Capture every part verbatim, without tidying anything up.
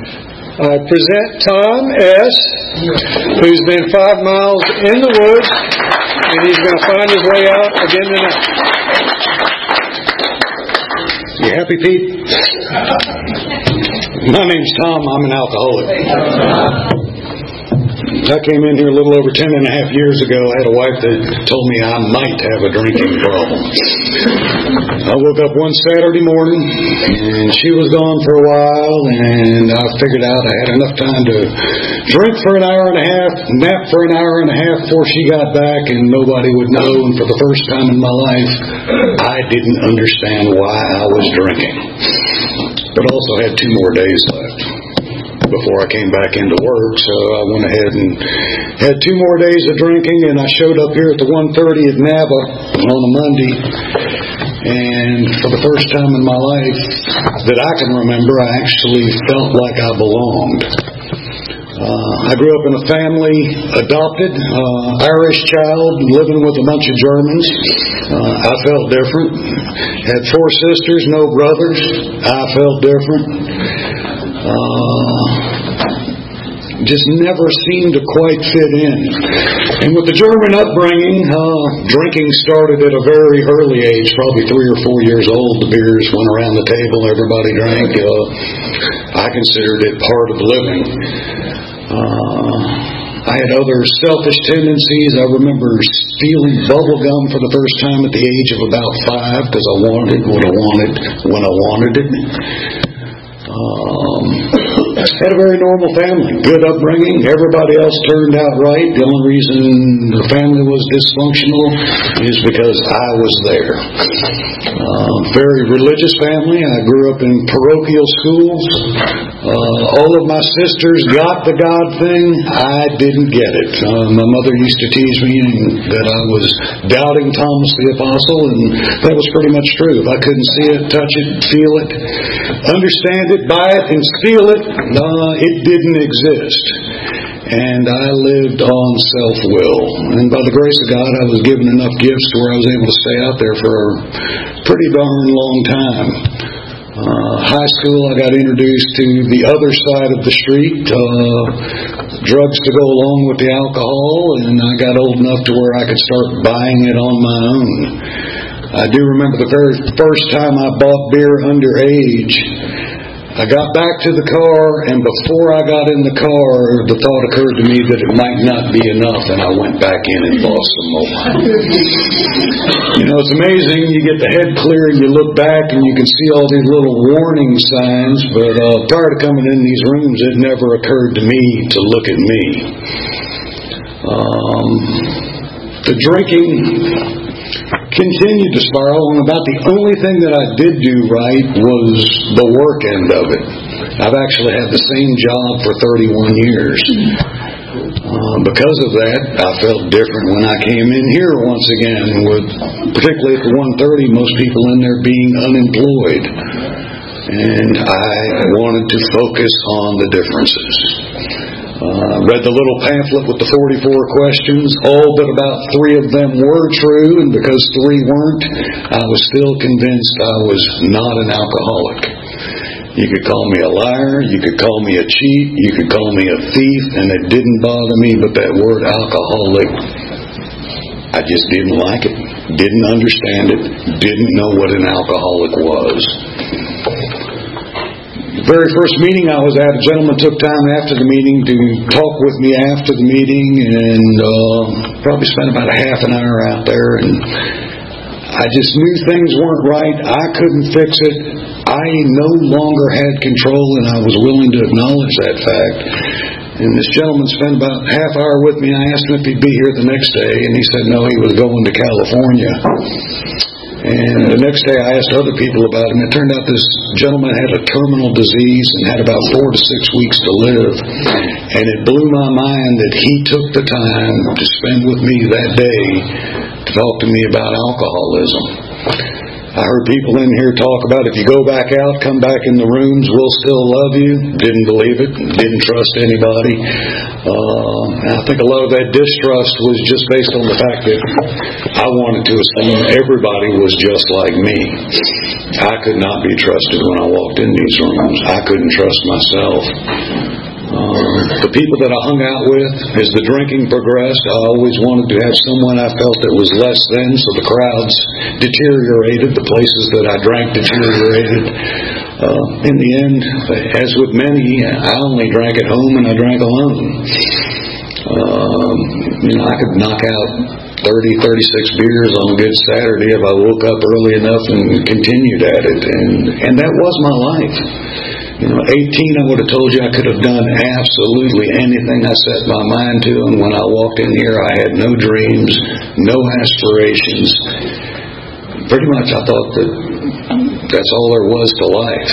I present Tom S., who's been five miles in the woods, and he's going to find his way out again tonight. You happy, Pete? My name's Tom. I'm an alcoholic. I came in here a little over ten and a half years ago. I had a wife that told me I might have a drinking problem. I woke up one Saturday morning, and she was gone for a while, and I figured out I had enough time to drink for an hour and a half, nap for an hour and a half before she got back, and nobody would know. And for the first time in my life, I didn't understand why I was drinking. But also had two more days left before I came back into work, so I went ahead and had two more days of drinking, and I showed up here at the one thirty at Nava on a Monday, and for the first time in my life that I can remember, I actually felt like I belonged. Uh, I grew up in a family, adopted, uh, Irish child, living with a bunch of Germans. Uh, I felt different. Had four sisters, no brothers. I felt different. Uh, just never seemed to quite fit in. And with the German upbringing, uh, drinking started at a very early age, probably three or four years old. The beers went around the table, everybody drank. Uh, I considered it part of living. Uh, I had other selfish tendencies. I remember stealing bubble gum for the first time at the age of about five because I wanted what I wanted when I wanted it. Um, had a very normal family, good upbringing. Everybody else turned out right. The only reason the family was dysfunctional is because I was there. Uh, very religious family. I grew up in parochial schools. Uh, all of my sisters got the God thing. I didn't get it. Uh, my mother used to tease me that I was doubting Thomas the Apostle, and that was pretty much true. If I couldn't see it, touch it, feel it, understand it, buy it, and steal it, uh, it didn't exist. And I lived on self-will. And by the grace of God, I was given enough gifts to where I was able to stay out there for a pretty darn long time. Uh, high school, I got introduced to the other side of the street, uh, drugs to go along with the alcohol, and I got old enough to where I could start buying it on my own. I do remember the very first time I bought beer underage. I got back to the car, and before I got in the car, the thought occurred to me that it might not be enough, and I went back in and bought some more. You know, it's amazing. You get the head clear, and you look back, and you can see all these little warning signs, but uh, prior to coming in these rooms, it never occurred to me to look at me. Um, the drinking continued to spiral, and about the only thing that I did do right was the work end of it. I've actually had the same job for thirty-one years. Uh, because of that, I felt different when I came in here once again, with particularly at the one thirty, most people in there being unemployed. And I wanted to focus on the differences. Uh, read the little pamphlet with the forty-four questions. All but about three of them were true, and because three weren't, I was still convinced I was not an alcoholic. You could call me a liar, you could call me a cheat, you could call me a thief, and it didn't bother me, but that word alcoholic, I just didn't like it, didn't understand it, didn't know what an alcoholic was. The very first meeting I was at, a gentleman took time after the meeting to talk with me after the meeting, and uh, probably spent about a half an hour out there, and I just knew things weren't right. I couldn't fix it. I no longer had control, and I was willing to acknowledge that fact. And this gentleman spent about a half hour with me. I asked him if he'd be here the next day, and he said no, he was going to California. And the next day I asked other people about him. It turned out this gentleman had a terminal disease and had about four to six weeks to live. And it blew my mind that he took the time to spend with me that day to talk to me about alcoholism. I heard people in here talk about, if you go back out, come back in the rooms, we'll still love you. Didn't believe it. Didn't trust anybody. Uh, I think a lot of that distrust was just based on the fact that I wanted to assume everybody was just like me. I could not be trusted when I walked in these rooms. I couldn't trust myself. Um, the people that I hung out with, as the drinking progressed, I always wanted to have someone I felt that was less than, so the crowds deteriorated, the places that I drank deteriorated. Uh, in the end, as with many, I only drank at home and I drank alone. Um, you know, I could knock out thirty, thirty-six beers on a good Saturday if I woke up early enough and continued at it, and, and that was my life. You know, eighteen, I would have told you I could have done absolutely anything I set my mind to, and when I walked in here, I had no dreams, no aspirations. Pretty much I thought that that's all there was to life.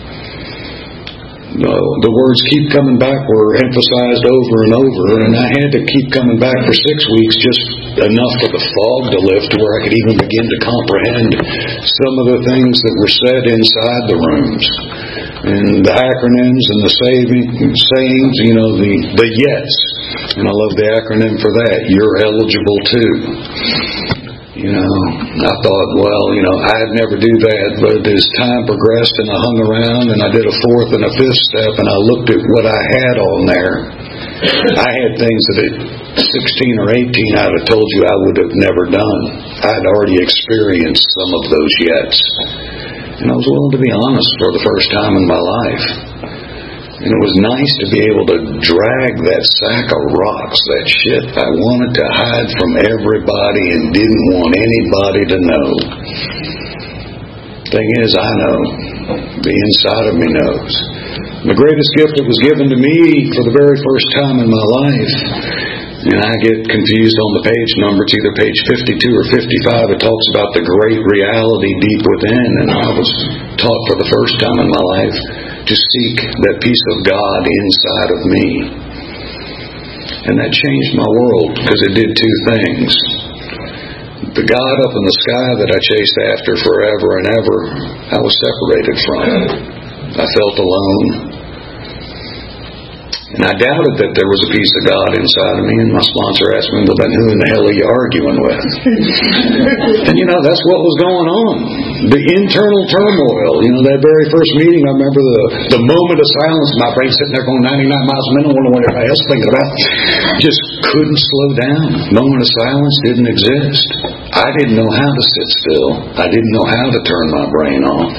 No, the words "keep coming back" were emphasized over and over, and I had to keep coming back for six weeks, just enough for the fog to lift to where I could even begin to comprehend some of the things that were said inside the rooms. And the acronyms and the saving, sayings, you know, the, the yes. And I love the acronym for that. You're eligible too. You know, I thought, well, you know, I'd never do that. But as time progressed and I hung around and I did a fourth and a fifth step and I looked at what I had on there, I had things that at sixteen or eighteen I'd have told you I would have never done. I'd already experienced some of those yets. And I was willing to be honest for the first time in my life. And it was nice to be able to drag that sack of rocks, that shit I wanted to hide from everybody and didn't want anybody to know. Thing is, I know. The inside of me knows. The greatest gift that was given to me for the very first time in my life, and I get confused on the page number, it's either page fifty-two or fifty-five, it talks about the great reality deep within, and I was taught for the first time in my life to seek that peace of God inside of me. And that changed my world because it did two things. The God up in the sky that I chased after forever and ever, I was separated from. I felt alone. And I doubted that there was a piece of God inside of me, and my sponsor asked me, well, then who in the hell are you arguing with? And you know, that's what was going on. The internal turmoil. You know, that very first meeting, I remember the, the moment of silence, my brain sitting there going ninety-nine miles a minute, wondering what everybody else thinking about. Just couldn't slow down. Moment of silence didn't exist. I didn't know how to sit still. I didn't know how to turn my brain off.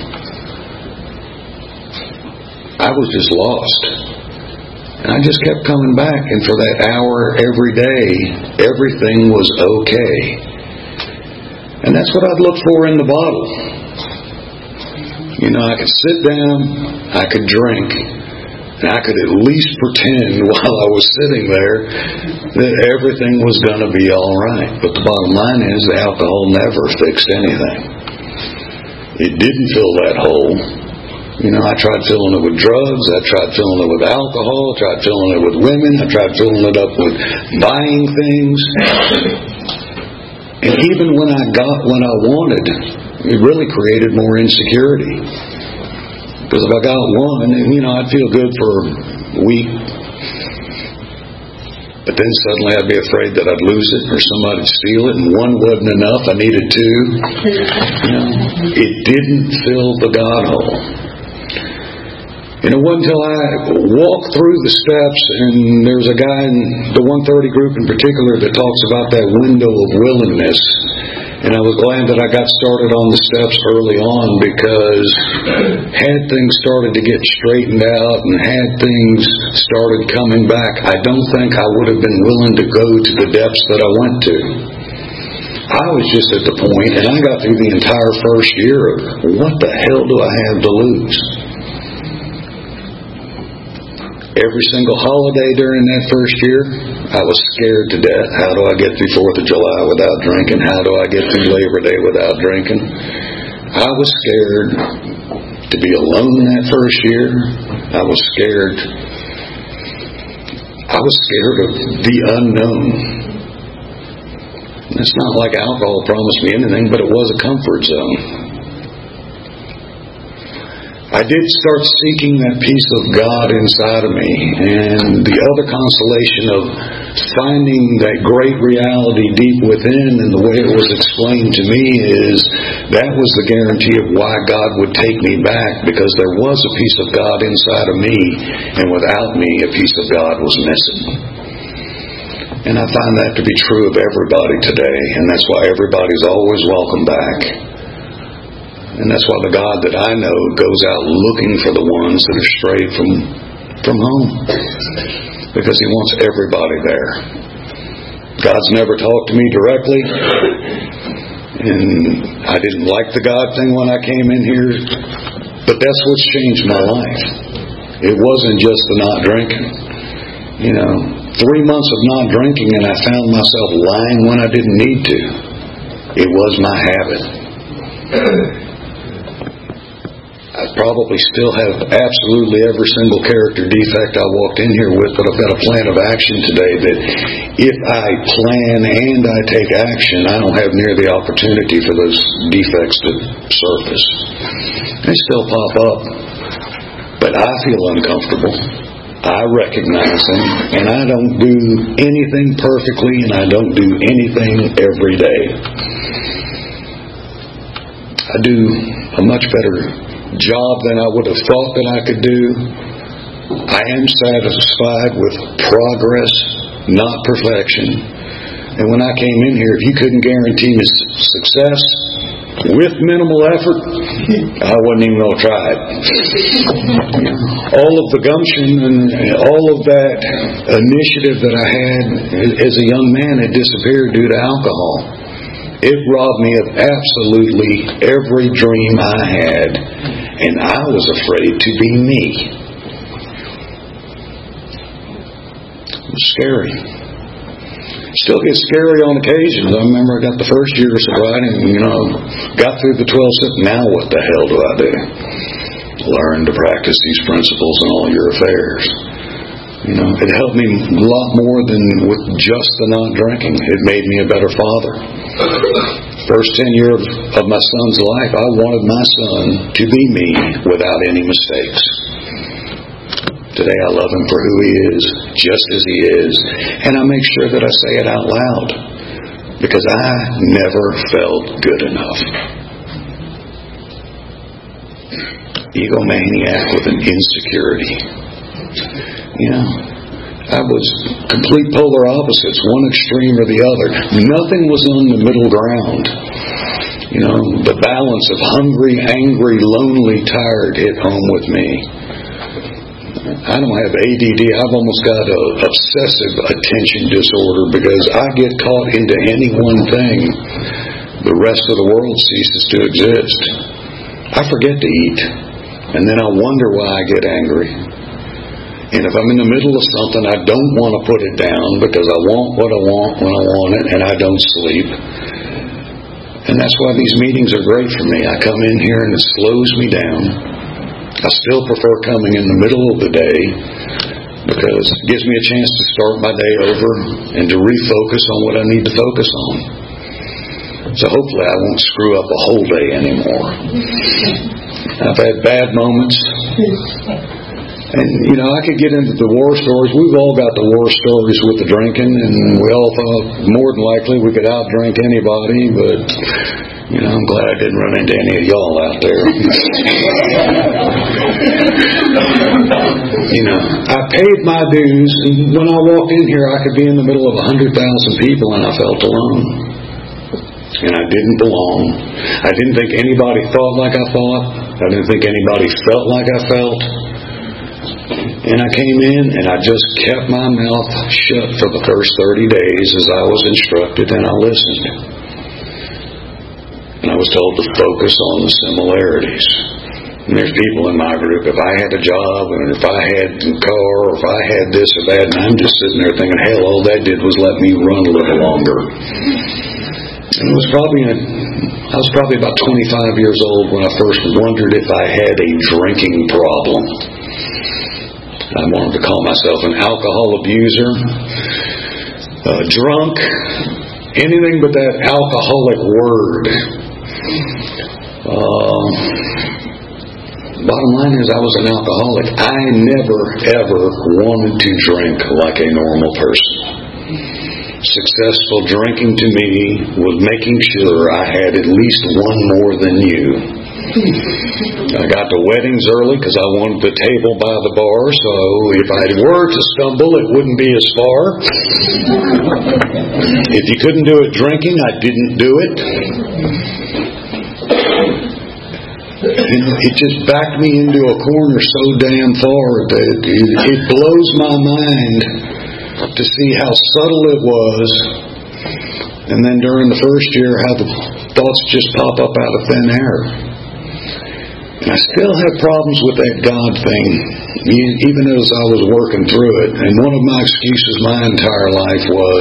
I was just lost. And I just kept coming back, and for that hour every day, everything was okay. And that's what I'd look for in the bottle. You know, I could sit down, I could drink, and I could at least pretend while I was sitting there that everything was going to be all right. But the bottom line is the alcohol never fixed anything. It didn't fill that hole. You know, I tried filling it with drugs, I tried filling it with alcohol, I tried filling it with women, I tried filling it up with buying things. And even when I got what I wanted, it really created more insecurity. Because if I got one, you know, I'd feel good for a week. But then suddenly I'd be afraid that I'd lose it or somebody'd steal it, and one wasn't enough, I needed two. You know, it didn't fill the God hole. And it wasn't until I walked through the steps, and there's a guy in the one thirty group in particular that talks about that window of willingness. And I was glad that I got started on the steps early on, because had things started to get straightened out and had things started coming back, I don't think I would have been willing to go to the depths that I went to. I was just at the point, and I got through the entire first year of, what the hell do I have to lose? Every single holiday during that first year, I was scared to death. How do I get through fourth of July without drinking? How do I get through Labor Day without drinking? I was scared to be alone that first year. I was scared. I was scared of the unknown. It's not like alcohol promised me anything, but it was a comfort zone. I did start seeking that peace of God inside of me, and the other consolation of finding that great reality deep within, and the way it was explained to me is that was the guarantee of why God would take me back, because there was a piece of God inside of me, and without me a piece of God was missing. And I find that to be true of everybody today, and that's why everybody's always welcome back. And that's why the God that I know goes out looking for the ones that are strayed from, from home. Because He wants everybody there. God's never talked to me directly. And I didn't like the God thing when I came in here. But that's what's changed my life. It wasn't just the not drinking. You know, three months of not drinking and I found myself lying when I didn't need to. It was my habit. I probably still have absolutely every single character defect I walked in here with, but I've got a plan of action today that if I plan and I take action, I don't have near the opportunity for those defects to surface. They still pop up, but I feel uncomfortable. I recognize them, and I don't do anything perfectly, and I don't do anything every day. I do a much better job than I would have thought that I could do. I am satisfied with progress, not perfection. And when I came in here, if you couldn't guarantee me success with minimal effort, I wasn't even going to try it. All of the gumption and all of that initiative that I had as a young man had disappeared due to alcohol. It robbed me of absolutely every dream I had, and I was afraid to be me. It was scary. Still gets scary on occasions. I remember I got the first year of sobriety and, you know, got through the twelve steps. Now what the hell do I do? Learn to practice these principles in all your affairs. You know, it helped me a lot more than with just the not drinking. It made me a better father. First ten years of my son's life, I wanted my son to be me without any mistakes. Today I love him for who he is, just as he is. And I make sure that I say it out loud, because I never felt good enough. Egomaniac with an insecurity. You know, I was complete polar opposites, one extreme or the other. Nothing was on the middle ground. You know, the balance of hungry, angry, lonely, tired hit home with me. I don't have A D D. I've almost got a obsessive attention disorder, because I get caught into any one thing, the rest of the world ceases to exist. I forget to eat, and then I wonder why I get angry. And if I'm in the middle of something, I don't want to put it down, because I want what I want when I want it, and I don't sleep. And that's why these meetings are great for me. I come in here and it slows me down. I still prefer coming in the middle of the day, because it gives me a chance to start my day over and to refocus on what I need to focus on. So hopefully I won't screw up a whole day anymore. I've had bad moments. And, you know, I could get into the war stories. We've all got the war stories with the drinking, and we all thought more than likely we could outdrink anybody, but, you know, I'm glad I didn't run into any of y'all out there. You know, I paid my dues, and when I walked in here, I could be in the middle of a hundred thousand people, and I felt alone. And I didn't belong. I didn't think anybody thought like I thought. I didn't think anybody felt like I felt. And I came in and I just kept my mouth shut for the first thirty days as I was instructed, and I listened. And I was told to focus on the similarities. And there's people in my group, if I had a job, and if I had a car, or if I had this or that, and I'm just sitting there thinking, hell, all that did was let me run a little longer. And it was probably, a, I was probably about twenty-five years old when I first wondered if I had a drinking problem. I wanted to call myself an alcohol abuser, uh, drunk, anything but that alcoholic word. Uh, Bottom line is I was an alcoholic. I never, ever wanted to drink like a normal person. Successful drinking to me was making sure I had at least one more than you. I got to weddings early because I wanted the table by the bar, so if I were to stumble, it wouldn't be as far. If you couldn't do it drinking, I didn't do it. It just backed me into a corner so damn far that it, it blows my mind to see how subtle it was. And then during the first year, how the thoughts just pop up out of thin air. And I still have problems with that God thing, even as I was working through it. And one of my excuses my entire life was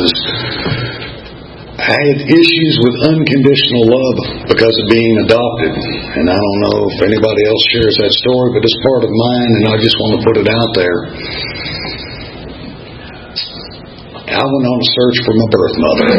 I had issues with unconditional love because of being adopted. And I don't know if anybody else shares that story, but it's part of mine, and I just want to put it out there. I went on a search for my birth mother.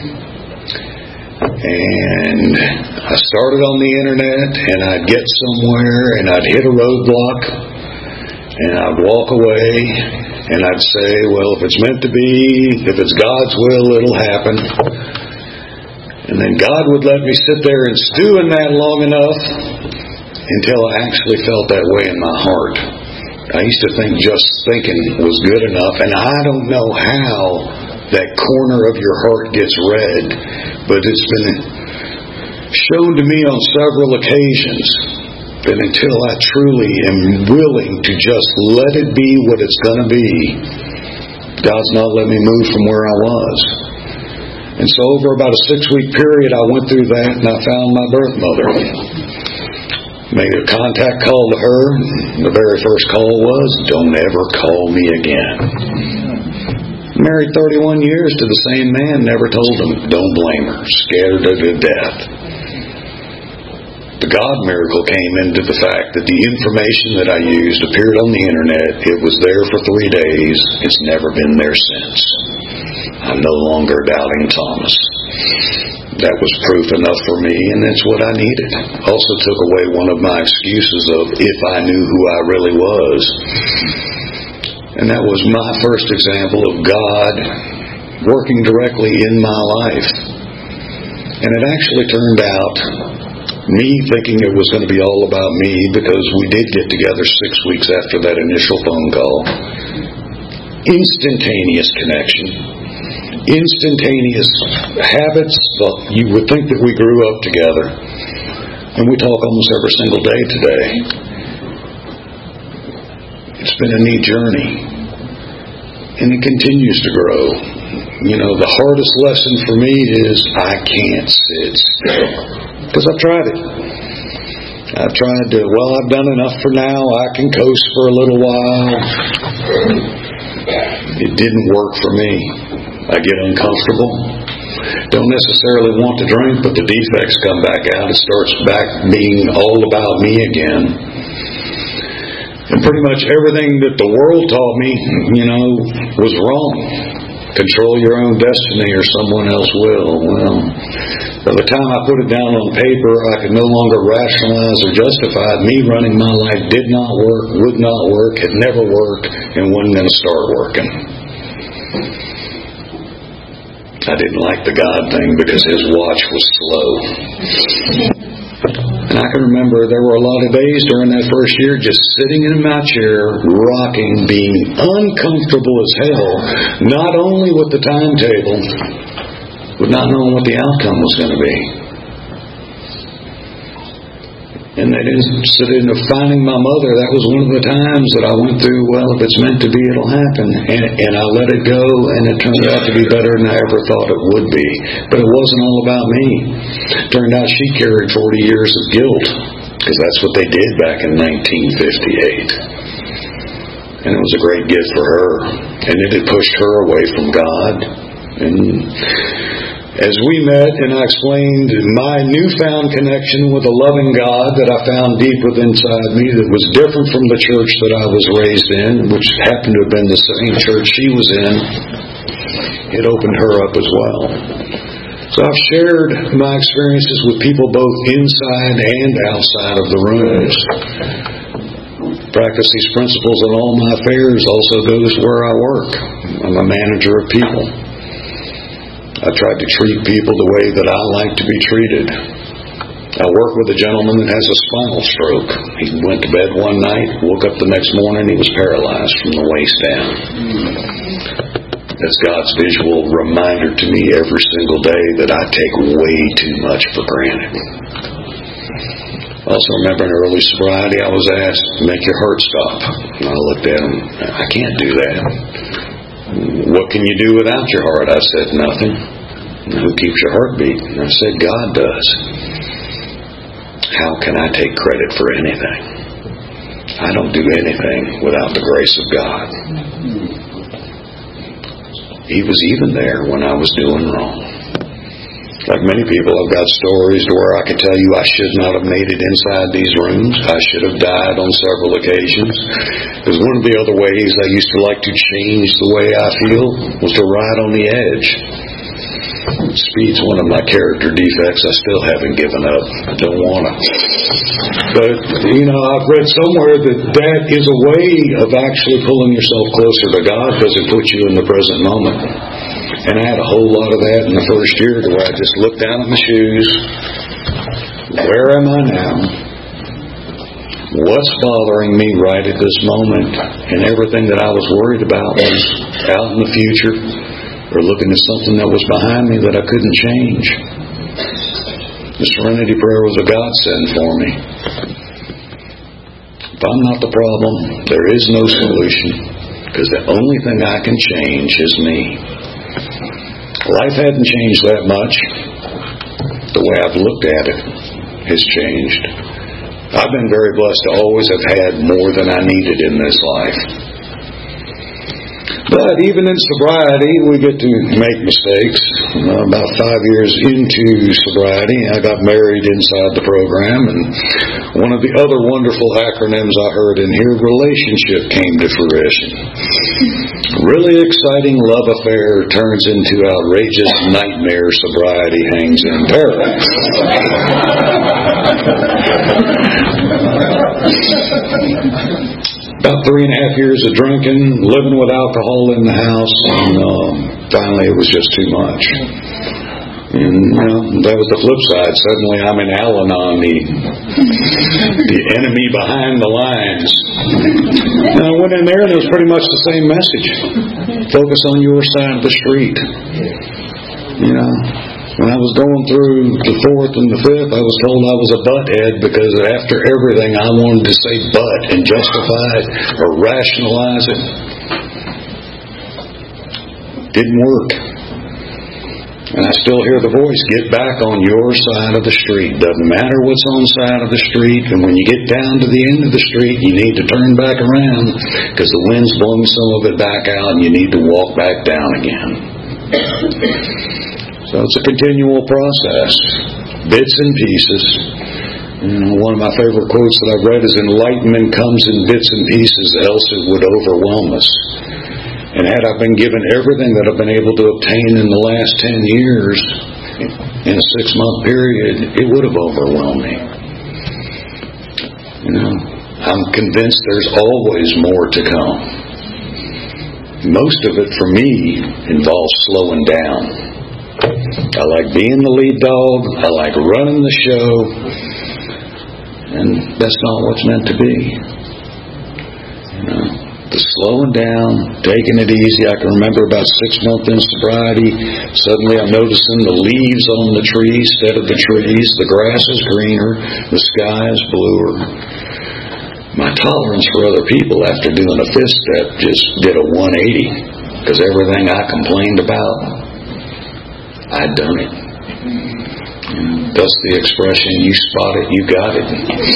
And I started on the internet, and I'd get somewhere, and I'd hit a roadblock, and I'd walk away, and I'd say, well, if it's meant to be, if it's God's will, it'll happen. And then God would let me sit there and stew in that long enough until I actually felt that way in my heart. I used to think just thinking was good enough, and I don't know how that corner of your heart gets read, but it's been shown to me on several occasions that until I truly am willing to just let it be what it's going to be, God's not let me move from where I was. And so over about a six-week period, I went through that and I found my birth mother. Made a contact call to her. The very first call was, don't ever call me again. Married thirty-one years to the same man, never told him. Don't blame her. Scared her to death. The God miracle came into the fact that the information that I used appeared on the internet. It was there for three days. It's never been there since. I'm no longer doubting Thomas. That was proof enough for me, and that's what I needed. Also took away one of my excuses of if I knew who I really was. And that was my first example of God working directly in my life. And it actually turned out me thinking it was going to be all about me, because we did get together six weeks after that initial phone call. Instantaneous connection. Instantaneous habits. Well, you would think that we grew up together. And we talk almost every single day today. It's been a neat journey. And it continues to grow. You know, the hardest lesson for me is I can't sit still. Because I've tried it. I've tried to, well, I've done enough for now. I can coast for a little while. It didn't work for me. I get uncomfortable. Don't necessarily want to drink, but the defects come back out. It starts back being all about me again. And pretty much everything that the world taught me, you know, was wrong. Control your own destiny or someone else will. Well, by the time I put it down on paper, I could no longer rationalize or justify it. Me running my life did not work, would not work, had never worked, and wasn't going to start working. I didn't like the God thing because his watch was slow. And I can remember there were a lot of days during that first year just sitting in my chair, rocking, being uncomfortable as hell, not only with the timetable, but not knowing what the outcome was going to be. And that incident of finding my mother, that was one of the times that I went through, well, if it's meant to be, it'll happen. And, and I let it go, and it turned out to be better than I ever thought it would be. But it wasn't all about me. It turned out she carried forty years of guilt, because that's what they did back in nineteen fifty-eight. And it was a great gift for her. And it had pushed her away from God. And as we met and I explained my newfound connection with a loving God that I found deep within inside me that was different from the church that I was raised in, which happened to have been the same church she was in, it opened her up as well. So I've shared my experiences with people both inside and outside of the rooms. practice these principles in all my affairs also goes where I work. I'm a manager of people. I try to treat people the way that I like to be treated. I work with a gentleman that has a spinal stroke. He went to bed one night, woke up the next morning, he was paralyzed from the waist down. That's God's visual reminder to me every single day that I take way too much for granted. I also remember in early sobriety I was asked, make your heart stop. And I looked at him, I can't do that. What can you do without your heart? I said, nothing. Who keeps your heart beating? I said, God does. How can I take credit for anything? I don't do anything without the grace of God. He was even there when I was doing wrong. Like many people, I've got stories to where I could tell you I should not have made it inside these rooms. I should have died on several occasions. Because one of the other ways I used to like to change the way I feel was to ride on the edge. Speed's one of my character defects. I still haven't given up. I don't want to. But, you know, I've read somewhere that that is a way of actually pulling yourself closer to God because it puts you in the present moment. And I had a whole lot of that in the first year where I just looked down at my shoes. Where am I now? What's bothering me right at this moment? And everything that I was worried about was out in the future or looking at something that was behind me that I couldn't change. The Serenity Prayer was a godsend for me. If I'm not the problem, there is no solution because the only thing I can change is me. Life hadn't changed that much. The way I've looked at it has changed. I've been very blessed to always have had more than I needed in this life. But even in sobriety, we get to make mistakes. Uh, about five years into sobriety, I got married inside the program, and one of the other wonderful acronyms I heard in here, relationship, came to fruition. Really exciting love affair turns into outrageous nightmare. Sobriety hangs in peril. About three and a half years of drinking, living with alcohol in the house, and um, finally it was just too much. And you know, that was the flip side. Suddenly I'm in Al-Anon, the, the enemy behind the lines. And I went in there and it was pretty much the same message. Focus on your side of the street. You know, when I was going through the fourth and the fifth, I was told I was a butthead because after everything I wanted to say but and justify it or rationalize it. Didn't work. And I still hear the voice, get back on your side of the street. Doesn't matter what's on the side of the street. And when you get down to the end of the street, you need to turn back around because the wind's blowing some of it back out and you need to walk back down again. So it's a continual process. Bits and pieces. You know, one of my favorite quotes that I've read is, enlightenment comes in bits and pieces, else it would overwhelm us. And had I been given everything that I've been able to obtain in the last ten years, in a six-month period, it would have overwhelmed me. You know, I'm convinced there's always more to come. Most of it, for me, involves slowing down. I like being the lead dog. I like running the show. And that's not what's meant to be. You know, the slowing down, taking it easy. I can remember about six months in sobriety, suddenly I'm noticing the leaves on the trees instead of the trees. The grass is greener. The sky is bluer. My tolerance for other people after doing a fifth step just did a one eighty because everything I complained about, I'd done it. Thus the expression, you spot it, you got it.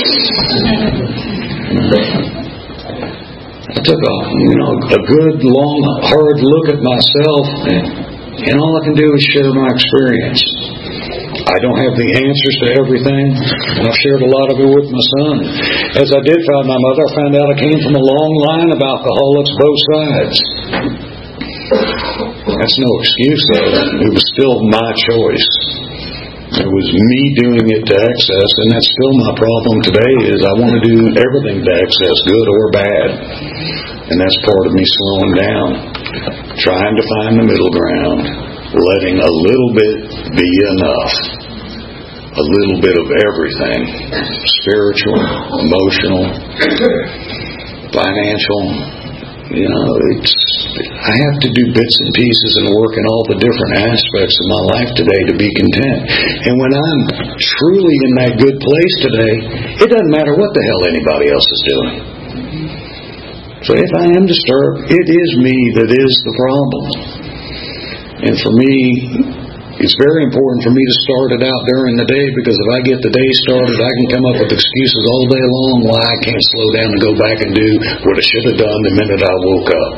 I took a, you know, a good, long, hard look at myself, and, and all I can do is share my experience. I don't have the answers to everything, and I've shared a lot of it with my son. As I did find my mother, I found out I came from a long line of alcoholics, both sides. That's no excuse, though. It was still my choice. It was me doing it to excess, and that's still my problem today, is I want to do everything to excess, good or bad. And that's part of me slowing down, trying to find the middle ground, letting a little bit be enough. A little bit of everything, spiritual, emotional, financial. You know, it's, I have to do bits and pieces and work in all the different aspects of my life today to be content. And when I'm truly in that good place today, it doesn't matter what the hell anybody else is doing. So if I am disturbed, it is me that is the problem. And for me, it's very important for me to start it out during the day, because if I get the day started, I can come up with excuses all day long why I can't slow down and go back and do what I should have done the minute I woke up.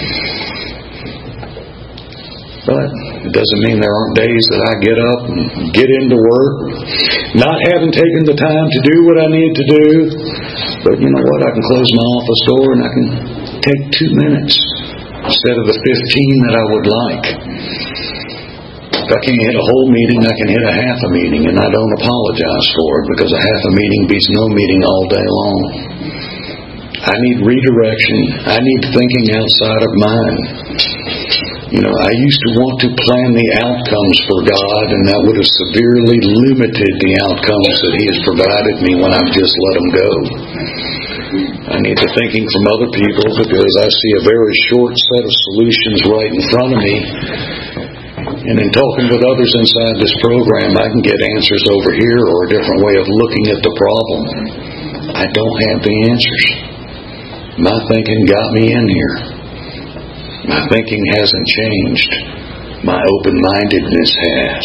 But it doesn't mean there aren't days that I get up and get into work, not having taken the time to do what I need to do. But you know what? I can close my office door and I can take two minutes instead of the fifteen that I would like. If I can't hit a whole meeting, I can hit a half a meeting, and I don't apologize for it, because a half a meeting beats no meeting all day long. I need redirection. I need thinking outside of mine. You know, I used to want to plan the outcomes for God, and that would have severely limited the outcomes that He has provided me when I've just let them go. I need the thinking from other people, because I see a very short set of solutions right in front of me. And in talking with others inside this program, I can get answers over here, or a different way of looking at the problem. I don't have the answers. My thinking got me in here. My thinking hasn't changed. My open-mindedness has.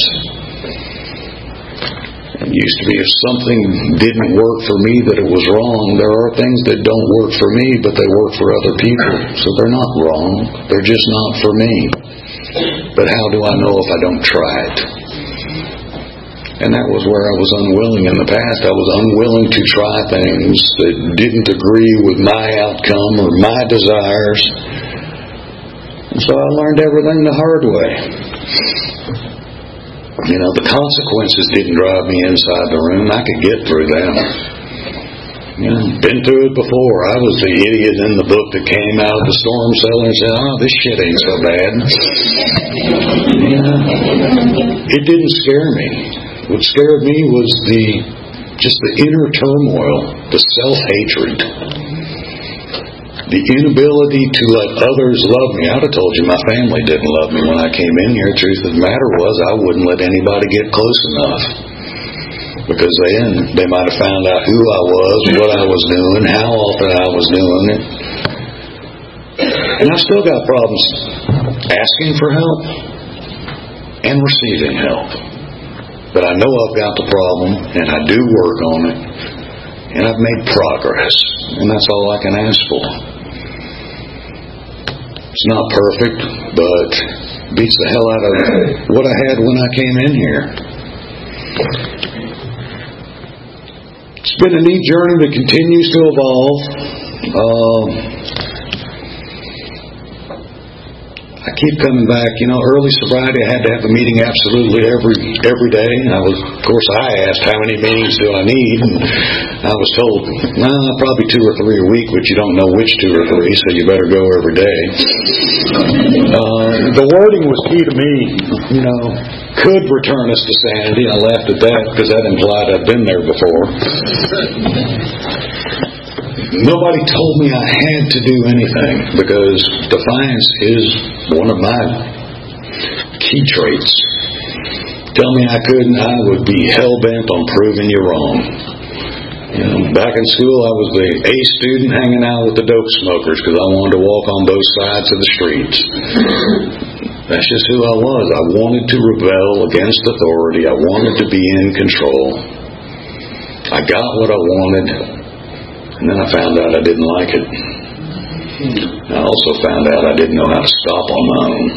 It used to be if something didn't work for me, that it was wrong. There are things that don't work for me, but they work for other people. So they're not wrong. They're just not for me. But how do I know if I don't try it? And that was where I was unwilling in the past. I was unwilling to try things that didn't agree with my outcome or my desires. And so I learned everything the hard way. You know, the consequences didn't drive me inside the room. I could get through them. You know, been through it before. I was the idiot in the book that came out of the storm cellar and said, oh, this shit ain't so bad. You know, it didn't scare me. What scared me was the just the inner turmoil, the self-hatred, the inability to let others love me. I'd have told you my family didn't love me when I came in here. The truth of the matter was, I wouldn't let anybody get close enough. Because then they might have found out who I was, what I was doing, how often I was doing it. And I've still got problems asking for help and receiving help. But I know I've got the problem, and I do work on it, and I've made progress. And that's all I can ask for. It's not perfect, but beats the hell out of what I had when I came in here. It's been a neat journey that continues to evolve. Uh, I keep coming back. You know, early sobriety, I had to have a meeting absolutely every every day. And I was, of course, I asked, how many meetings do I need? And I was told, nah, probably two or three a week, but you don't know which two or three, so you better go every day. Uh, the wording was key to me. You know, could return us to sanity. I laughed at that because that implied I'd been there before. Nobody told me I had to do anything, because defiance is one of my key traits. Tell me I couldn't, I would be hell-bent on proving you wrong. You know, back in school, I was the A student hanging out with the dope smokers because I wanted to walk on both sides of the streets. That's just who I was. I wanted to rebel against authority. I wanted to be in control. I got what I wanted, and then I found out I didn't like it. I also found out I didn't know how to stop on my own.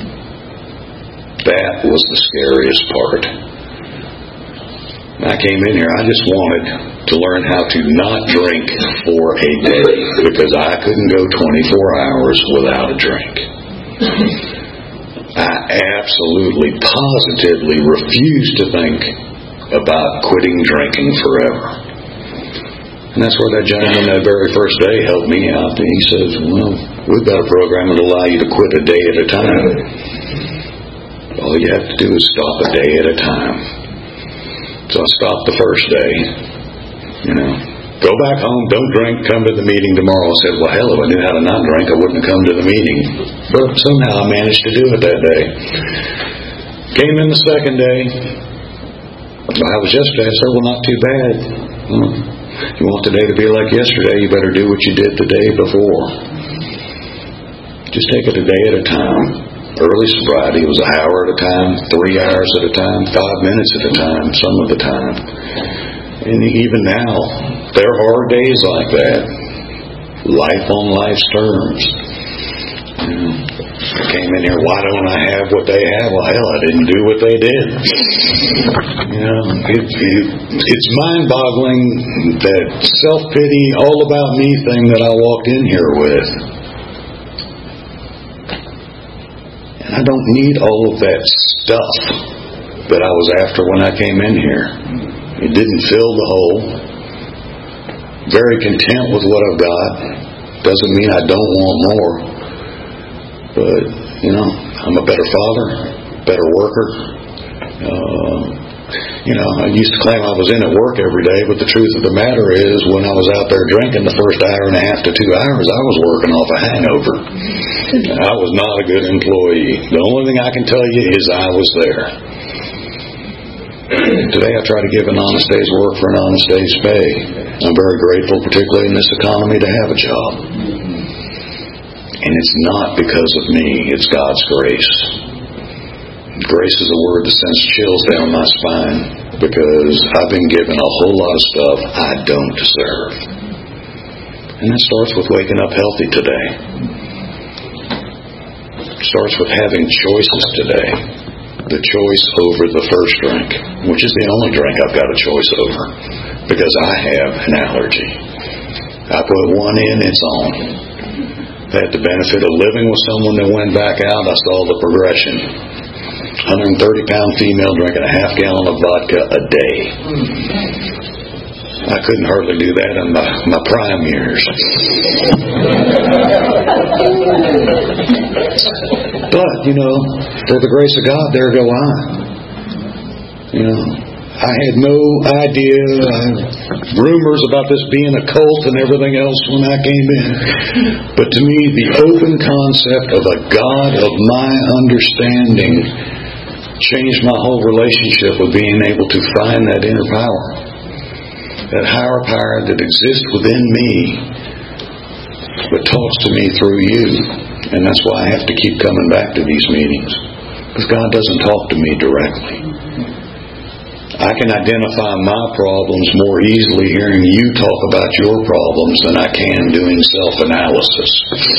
That was the scariest part. When I came in here, I just wanted to learn how to not drink for a day, because I couldn't go twenty-four hours without a drink. I absolutely, positively refuse to think about quitting drinking forever. And that's where that gentleman that very first day helped me out. And he says, well, we've got a program that will allow you to quit a day at a time. All you have to do is stop a day at a time. So I stopped the first day. You know, go back home, don't drink, come to the meeting tomorrow. I said, well, hell, if I knew how to not drink, I wouldn't have come to the meeting. But somehow I managed to do it that day. Came in the second day. I was yesterday. I said, well, not too bad. Well, if you want today to be like yesterday, you better do what you did the day before. Just take it a day at a time. Early sobriety was an hour at a time, three hours at a time, five minutes at a time, some of the time. And even now, there are days like that. Life on life's terms. You know, I came in here, why don't I have what they have? Well, hell, I didn't do what they did. You know, it, it, it's mind-boggling, that self-pity, all about me thing that I walked in here with. And I don't need all of that stuff that I was after when I came in here. It didn't fill the hole. Very content with what I've got. Doesn't mean I don't want more. But, you know, I'm a better father, better worker. Uh, you know, I used to claim I was in at work every day, but the truth of the matter is, when I was out there drinking the first hour and a half to two hours, I was working off a hangover. I was not a good employee. The only thing I can tell you is I was there. Today I try to give an honest day's work for an honest day's pay. I'm very grateful, particularly in this economy, to have a job. And it's not because of me, it's God's grace. Grace is a word that sends chills down my spine, because I've been given a whole lot of stuff I don't deserve. And that starts with waking up healthy today. It starts with having choices today. The choice over the first drink, which is the only drink I've got a choice over, because I have an allergy. I put one in, it's on. I had the benefit of living with someone that went back out. I saw the progression. one hundred thirty pound female drinking a half gallon of vodka a day. I couldn't hardly do that in my, my prime years. But, you know, through the grace of God, there go I. You know, I had no idea, uh, rumors about this being a cult and everything else when I came in. But to me, the open concept of a God of my understanding changed my whole relationship with being able to find that inner power. That higher power that exists within me, but talks to me through you. And that's why I have to keep coming back to these meetings. Because God doesn't talk to me directly. I can identify my problems more easily hearing you talk about your problems than I can doing self-analysis.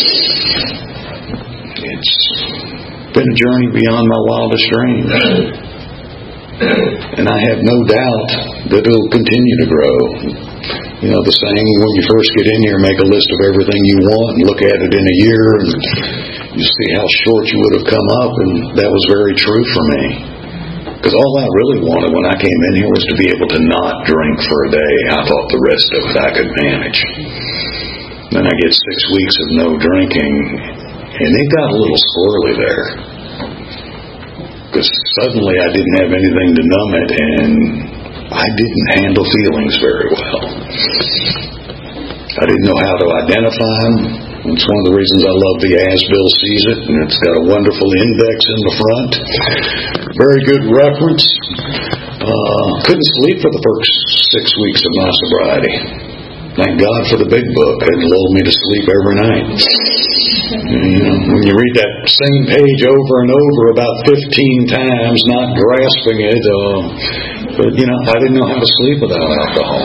It's been a journey beyond my wildest dreams. And I have no doubt that it'll continue to grow. You know, the saying, when you first get in here, make a list of everything you want and look at it in a year, and you see how short you would have come up, and that was very true for me. Because all I really wanted when I came in here was to be able to not drink for a day. I thought the rest of it I could manage. Then I get six weeks of no drinking, and it got a little squirrely there. Because suddenly I didn't have anything to numb it, and I didn't handle feelings very well. I didn't know how to identify them. It's one of the reasons I love the As Bill Sees It, and it's got a wonderful index in the front. Very good reference. Uh, couldn't sleep for the first six weeks of my sobriety. Thank God for the big book. It lulled me to sleep every night. You know, when you read that same page over and over about fifteen times, not grasping it, uh, but, you know, I didn't know how to sleep without alcohol.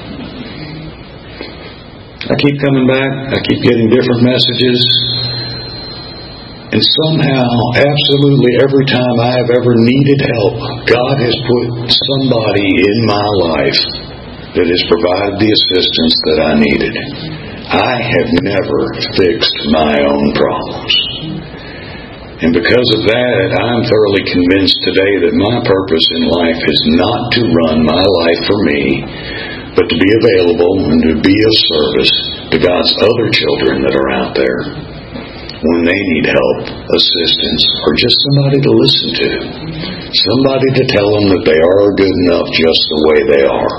I keep coming back. I keep getting different messages. And somehow, absolutely every time I have ever needed help, God has put somebody in my life that has provided the assistance that I needed. I have never fixed my own problems. And because of that, I'm thoroughly convinced today that my purpose in life is not to run my life for me, but to be available and to be of service to God's other children that are out there when they need help, assistance, or just somebody to listen to. Somebody to tell them that they are good enough just the way they are.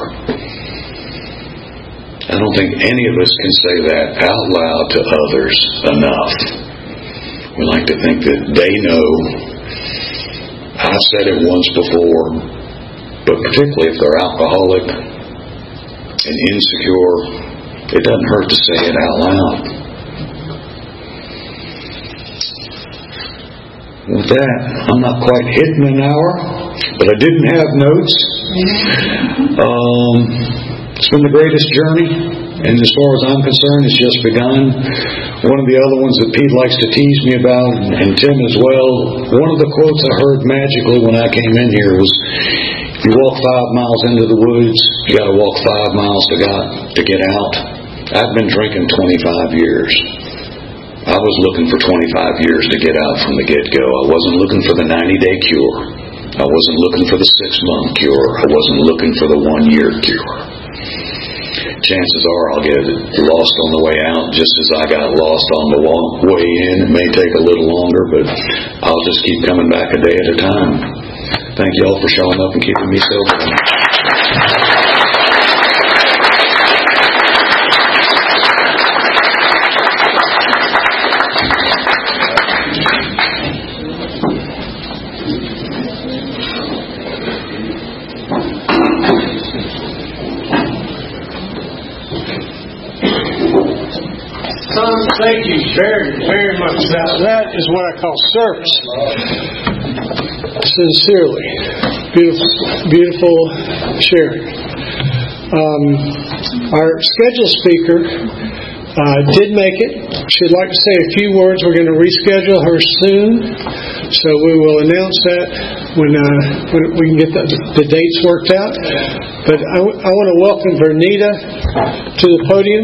I don't think any of us can say that out loud to others enough. We like to think that they know. I've said it once before, but particularly if they're alcoholic and insecure, it doesn't hurt to say it out loud. With that, I'm not quite hitting an hour, but I didn't have notes. Um, it's been the greatest journey, and as far as I'm concerned, it's just begun. One of the other ones that Pete likes to tease me about, and Tim as well, one of the quotes I heard magically when I came in here was, if you walk five miles into the woods, you got to walk five miles to, God, to get out. I've been drinking twenty-five years. I was looking for twenty-five years to get out from the get-go. I wasn't looking for the ninety-day cure. I wasn't looking for the six-month cure. I wasn't looking for the one-year cure. Chances are I'll get lost on the way out just as I got lost on the way in. It may take a little longer, but I'll just keep coming back a day at a time. Thank you all for showing up and keeping me sober. Thank you very, very much. Now, that is what I call service. Sincerely. Beautiful, beautiful sharing. Um, our scheduled speaker uh, did make it. She'd like to say a few words. We're going to reschedule her soon. So we will announce that when, uh, when we can get the, the dates worked out. But I, w- I want to welcome Vernita to the podium.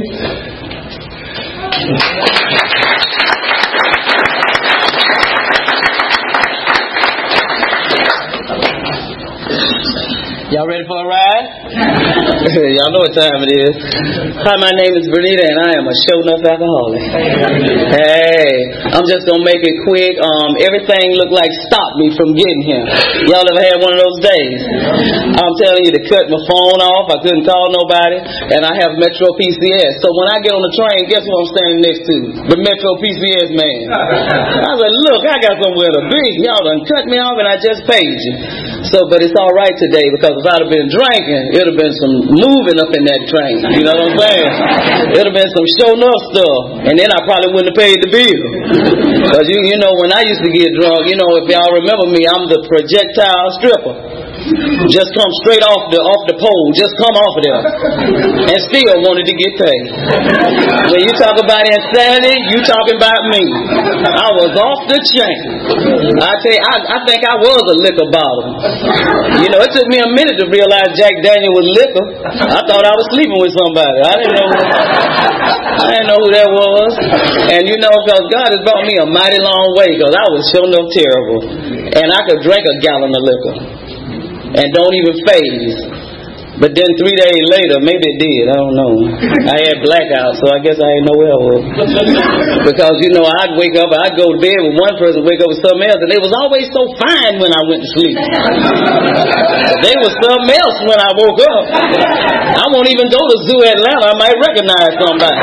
Y'all ready for a ride? Y'all know what time it is. Hi, my name is Vernita, and I am a show-enough alcoholic. Hey, I'm just going to make it quick. Um, everything looked like stopped me from getting here. Y'all ever had one of those days? I'm telling you, to cut my phone off. I couldn't call nobody, and I have Metro P C S. So when I get on the train, guess what I'm standing next to? The Metro P C S man. I was like, look, I got somewhere to be. Y'all done cut me off, and I just paid you. So, but it's all right today, because if I'd have been drinking, it would have been some moving up in that train. You know what I'm saying? It would have been some show enough stuff, and then I probably wouldn't have paid the bill. Because you, you know, when I used to get drunk, you know, if y'all remember me, I'm the projectile stripper. Just come straight off the off the pole. Just come off of there, and still wanted to get paid. When you talk about insanity, you talking about me. I was off the chain. I tell you, I, I think I was a liquor bottle. You know, it took me a minute to realize Jack Daniel was liquor. I thought I was sleeping with somebody. I didn't know. I didn't know who that was. And you know, because God has brought me a mighty long way. Because I was sure enough terrible, and I could drink a gallon of liquor and don't even phase. But then three days later, maybe it did, I don't know. I had blackouts, so I guess I didn't know where I was. Because, you know, I'd wake up, I'd go to bed with one person, wake up with something else, and they was always so fine when I went to sleep. They was something else when I woke up. I won't even go to Zoo Atlanta, I might recognize somebody.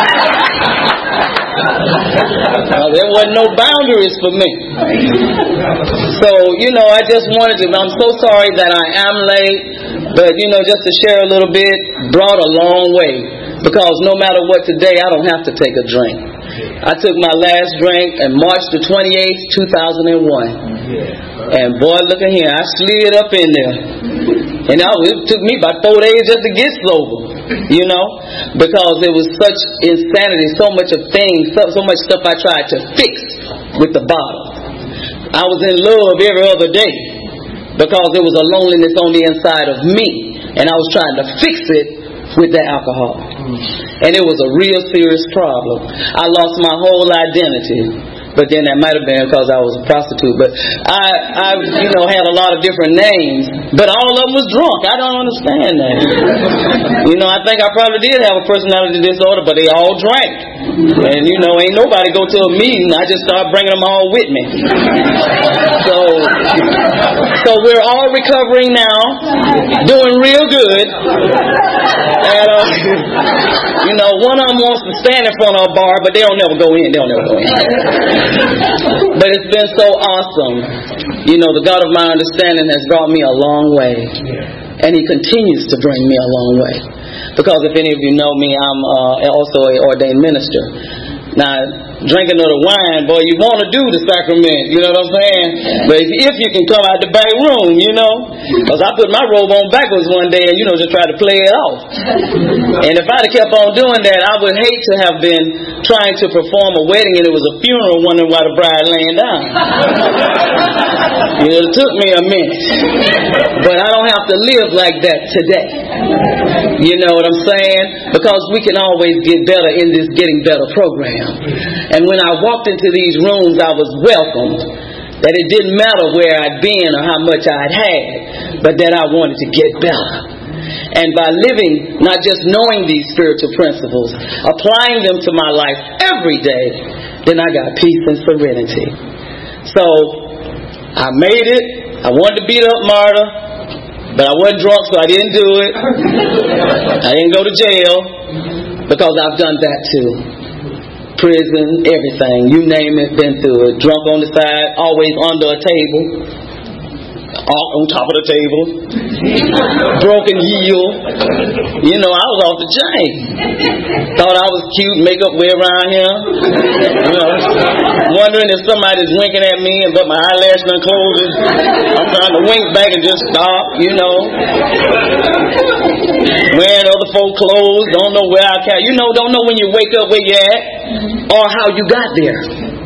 Uh, there wasn't no boundaries for me. So, you know, I just wanted to, I'm so sorry that I am late, but, you know, just to share a little bit, brought a long way. Because no matter what today, I don't have to take a drink. I took my last drink on March the twenty-eighth, two thousand one. And boy, look at here, I slid up in there. And I, it took me about four days just to get sober, you know, because it was such insanity, so much of things, so, so much stuff I tried to fix with the bottle. I was in love every other day because there was a loneliness on the inside of me, and I was trying to fix it with the alcohol. And it was a real serious problem. I lost my whole identity. But then that might have been because I was a prostitute. But I, I, you know, had a lot of different names. But all of them was drunk. I don't understand that. You know, I think I probably did have a personality disorder, but they all drank. And, you know, ain't nobody go to a meeting. I just started bringing them all with me. So, so we're all recovering now, doing real good. And, uh, you know, one of them wants to stand in front of a bar, but they don't never go in. They don't never go in. But it's been so awesome. You know, the God of my understanding has brought me a long way. And He continues to bring me a long way. Because if any of you know me, I'm uh, also an ordained minister. Now, drinking of the wine, boy, you want to do the sacrament, you know what I'm saying? But if, if you can come out the back room, you know, because I put my robe on backwards one day and, you know, just try to play it off. And if I'd have kept on doing that, I would hate to have been trying to perform a wedding and it was a funeral wondering why the bride laying down. You know, it took me a minute. But I don't have to live like that today. You know what I'm saying? Because we can always get better in this Getting Better program. And when I walked into these rooms, I was welcomed. That it didn't matter where I'd been or how much I'd had, but that I wanted to get better. And by living, not just knowing these spiritual principles, applying them to my life every day, then I got peace and serenity. So, I made it. I wanted to beat up Marta, but I wasn't drunk, so I didn't do it. I didn't go to jail, because I've done that too. Prison, everything, you name it, been through it. Drunk on the side, always under a table, on top of the table, broken heel. You know, I was off the chain. Thought I was cute, makeup way around here. You know, wondering if somebody's winking at me, but my eyelash done closed. I'm trying to wink back and just stop. You know, wearing other folk clothes, don't know where I can. You know, don't know when you wake up where you at or how you got there.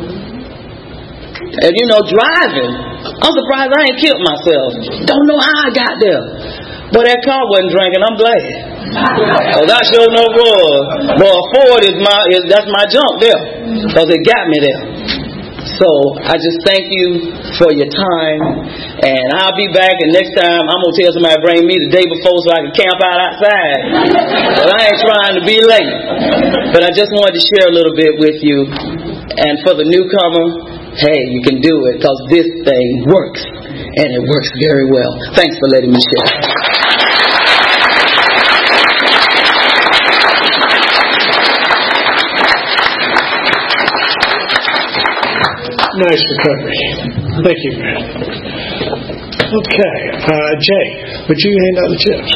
And you know, driving, I'm surprised I ain't killed myself. Don't know how I got there. But that car wasn't drinking, I'm glad. Cause I sure know was. But a Ford is my, is, that's my jump there. Cause it got me there. So I just thank you for your time. And I'll be back, and next time I'm going to tell somebody to bring me the day before so I can camp out outside. But I ain't trying to be late. But I just wanted to share a little bit with you. And for the newcomer, hey, you can do it, because this thing works, and it works very well. Thanks for letting me share. Nice recovery. Thank you, Brad. Okay, uh, Jay, would you hand out the chips?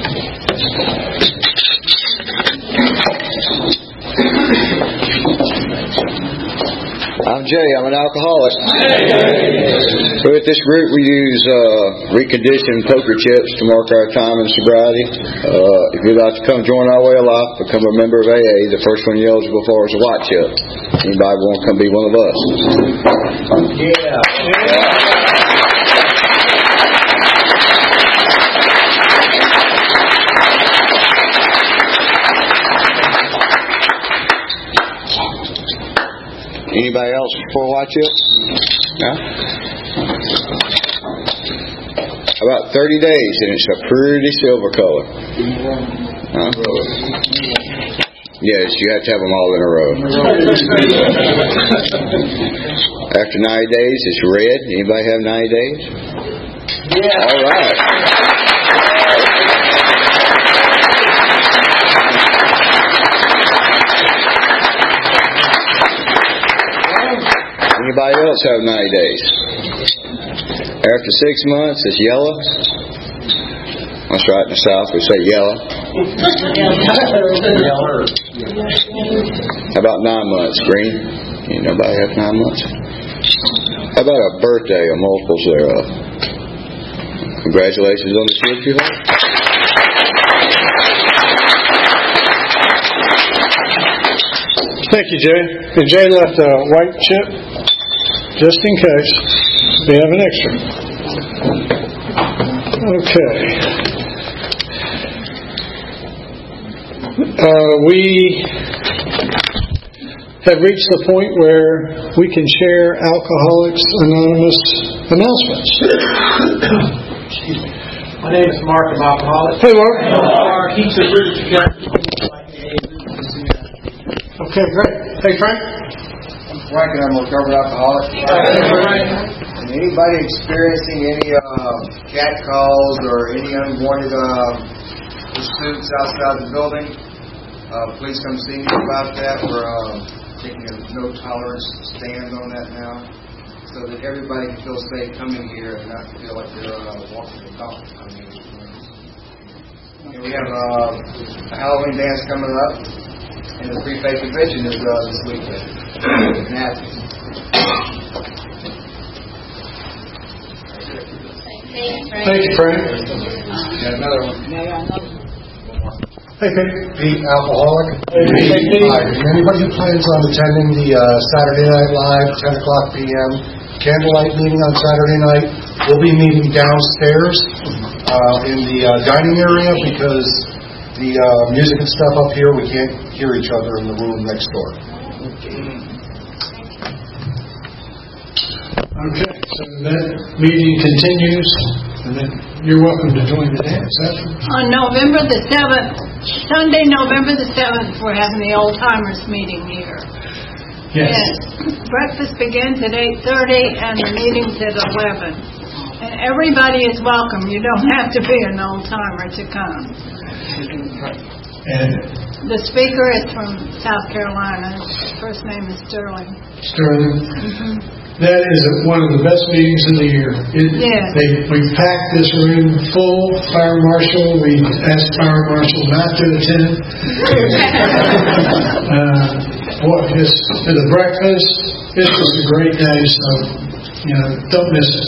I'm Jay. I'm an alcoholic. With this group, we use uh, reconditioned poker chips to mark our time in sobriety. Uh, if you'd like to come join our way of life, become a member of A A, the first one you're eligible for is a white chip. Anybody want to come be one of us? Yeah. yeah. Anybody else for a white chip? No? About thirty days, and it's a pretty silver color. Huh? Yes, you have to have them all in a row. After ninety days, it's red. Anybody have ninety days? Yeah. All right. Anybody else have ninety days? After six months, it's yellow. That's right, in the South we say yellow. How about nine months? Green? Ain't nobody have nine months? How about a birthday or multiples thereof? Congratulations on the chip you have. Thank you, Jay. And Jay left a white chip, just in case we have an extra. Okay. Uh, we have reached the point where we can share Alcoholics Anonymous announcements. My name is Mark of Alcoholics. Hey, Mark. Our keeps the group together. Okay, great. Hey, Frank. I'm Frank, and I'm a recovered alcoholic. And anybody experiencing any uh, cat calls or any unwanted uh, pursuits outside the building, uh, please come see me about that. We're uh, taking a no tolerance stand on that now, so that everybody can feel safe coming here and not feel like they're uh, walking the dog. I mean, and we have uh, a Halloween dance coming up, and the pre-faith convention is uh, this weekend in Athens. Thank you, Frank. Got another one. Hey, Pete. Pete, alcoholic. Hey, Pete. Hi. Anybody who plans on attending the uh, Saturday Night Live, ten o'clock p.m. candlelight meeting on Saturday night, we'll be meeting downstairs uh, in the uh, dining area because the uh, music and stuff up here, we can't hear each other in the room next door. Okay, so that meeting continues, and then you're welcome to join the dance after. On November the seventh, Sunday, November the seventh, we're having the Old Timers meeting here. Yes. And breakfast begins at eight thirty and the meeting's at eleven. And everybody is welcome. You don't have to be an old timer to come. And the speaker is from South Carolina. His first name is Sterling. Sterling. Mm-hmm. That is one of the best meetings of the year. It, yes. They, we packed this room full. Fire marshal. We asked fire marshal not to attend. uh, what just for the breakfast? This was a great day. So you know, don't miss it.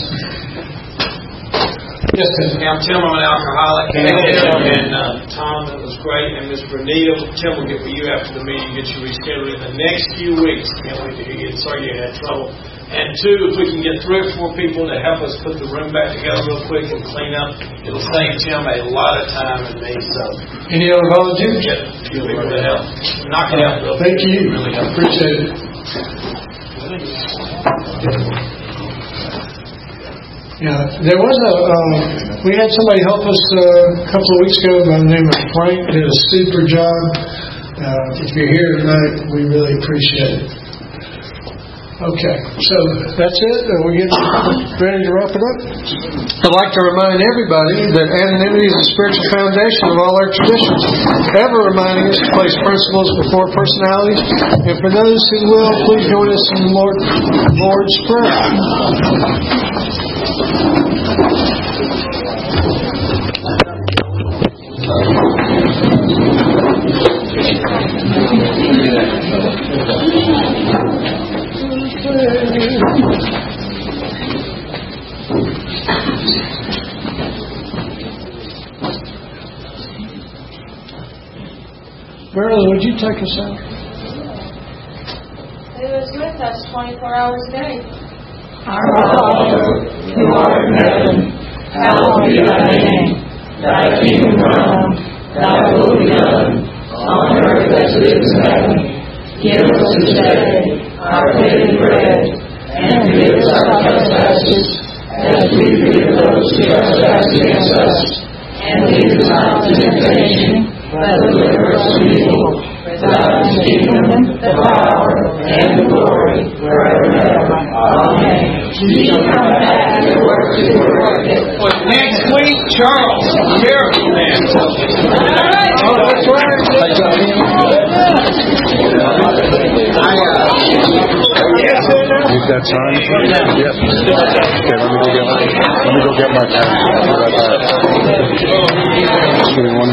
Yes, sir. I'm Tim. I'm an alcoholic. And uh, Tom, that was great. And Miss Bernita, Tim will get with you after the meeting, get you rescheduled in the next few weeks. Can't wait to hear you. Sorry you had trouble. And two, if we can get three or four people to help us put the room back together real quick and clean up, it'll save Tim a lot of time and me. So, any other volunteers? Get a few people to help. Knock it out real quick. Thank you. Really help. Appreciate it. Yeah, there was a, uh, we had somebody help us uh, a couple of weeks ago by the name of Frank. Did a super job. Uh, if you're here tonight, we really appreciate it. Okay, so that's it. Are we getting ready to wrap it up? I'd like to remind everybody that anonymity is the spiritual foundation of all our traditions, ever reminding us to place principles before personalities. And for those who will, please join us in the Lord, Lord's Prayer. Marilyn, would you take us out? He was with us twenty-four hours a day. Our Father, who art in heaven, hallowed be thy name. Thy kingdom come, thy will be done, on earth as it is in heaven. Give us this day our daily bread, and forgive us our trespasses, as we forgive those who trespass against us. And lead us not into temptation, but deliver us from evil. For thine is the kingdom, the power, and the glory, forever and ever. Amen. You shall come back and work to your work. Next week, Charles, Miracle Man. Oh, that's right. Need that sign? Yes. Okay, let me go get my, let me go get my pen. I'll be right back. Just give me one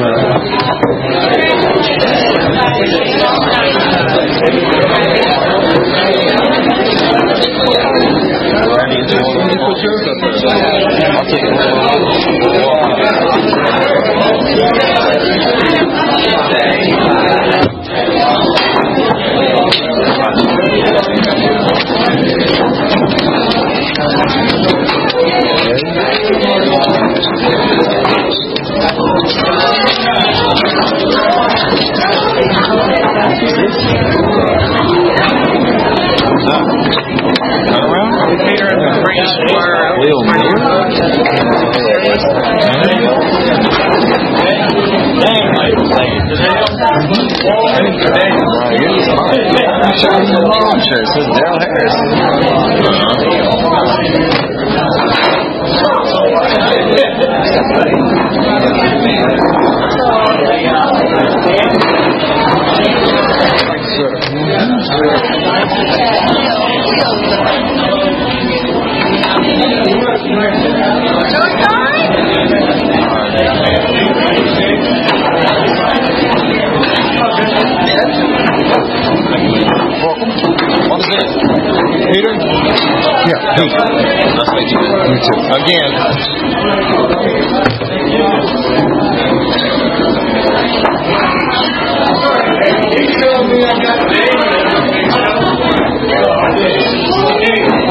minute. the lawn chair. It says Dale Harris. What is it? Peter? Yeah, Peter. Nice to meet you. Me too. Again. He told me I got